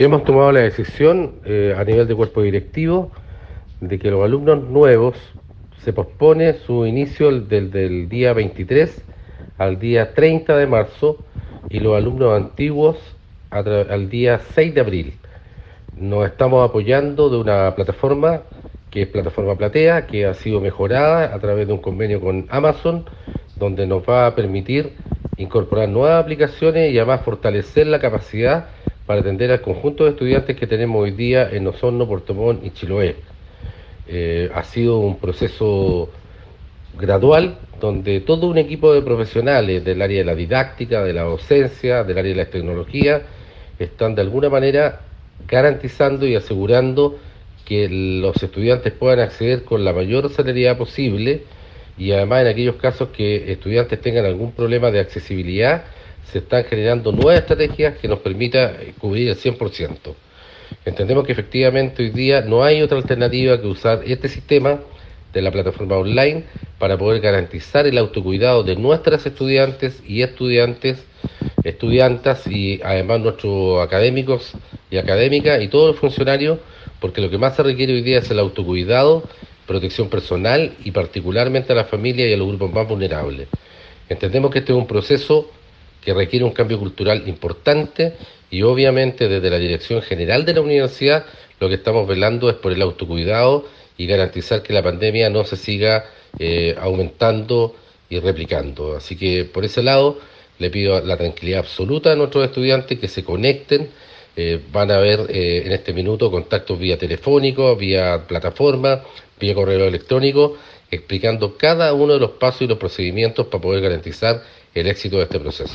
Hemos tomado la decisión a nivel de cuerpo directivo de que los alumnos nuevos se pospone su inicio del día 23 al día 30 de marzo y los alumnos antiguos al día 6 de abril. Nos estamos apoyando de una plataforma que es Plataforma Platea, que ha sido mejorada a través de un convenio con Amazon, donde nos va a permitir incorporar nuevas aplicaciones y además fortalecer la capacidad para atender al conjunto de estudiantes que tenemos hoy día en Osorno, Puerto Montt y Chiloé. Ha sido un proceso gradual donde todo un equipo de profesionales del área de la didáctica, de la docencia, del área de las tecnologías, están de alguna manera garantizando y asegurando que los estudiantes puedan acceder con la mayor celeridad posible, y además en aquellos casos que estudiantes tengan algún problema de accesibilidad, se están generando nuevas estrategias que nos permita cubrir el 100%. Entendemos que efectivamente hoy día no hay otra alternativa que usar este sistema de la plataforma online para poder garantizar el autocuidado de nuestras estudiantes y estudiantas y además nuestros académicos y académicas y todos los funcionarios, porque lo que más se requiere hoy día es el autocuidado, protección personal y particularmente a la familia y a los grupos más vulnerables. Entendemos que este es un proceso que requiere un cambio cultural importante y obviamente desde la Dirección General de la Universidad lo que estamos velando es por el autocuidado y garantizar que la pandemia no se siga aumentando y replicando. Así que por ese lado le pido la tranquilidad absoluta a nuestros estudiantes que se conecten. Van a haber en este minuto contactos vía telefónico, vía plataforma, vía correo electrónico, explicando cada uno de los pasos y los procedimientos para poder garantizar el éxito de este proceso.